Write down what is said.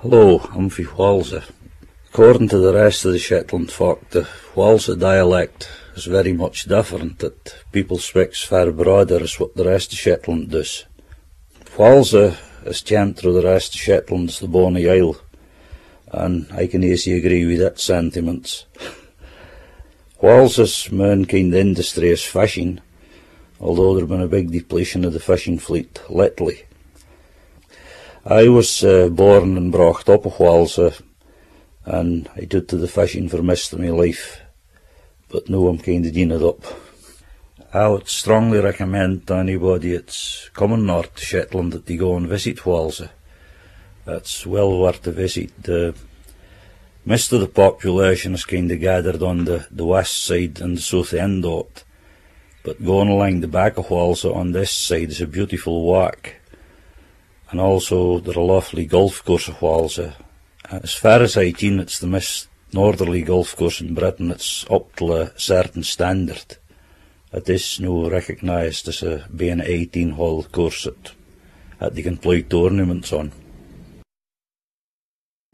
Hello, I'm from Whalsa. According to the rest of the Shetland folk, the Whalsa dialect is very much different. That people speaks far broader as what the rest of Shetland does. Whalsa is chant through the rest of Shetland as the Bonny Isle, and I can easily agree with that sentiments. Whalsa's main kind of industry is fishing, although there's been a big depletion of the fishing fleet lately. I was born and brought up in Whalsa, and I did to the fishing for most of my life, but now I'm kind of doing it up. I would strongly recommend to anybody that's coming north to Shetland that they go and visit Whalsa. It's well worth a visit. Most of the population is kind of gathered on the west side and the south end of it, but going along the back of Whalsa on this side is a beautiful walk. And also there's a lovely golf course of Whalsa. As far as I can, it's the most northerly golf course in Britain. It's up to a certain standard. It is now recognised as being an 18-hole course that they can play tournaments on.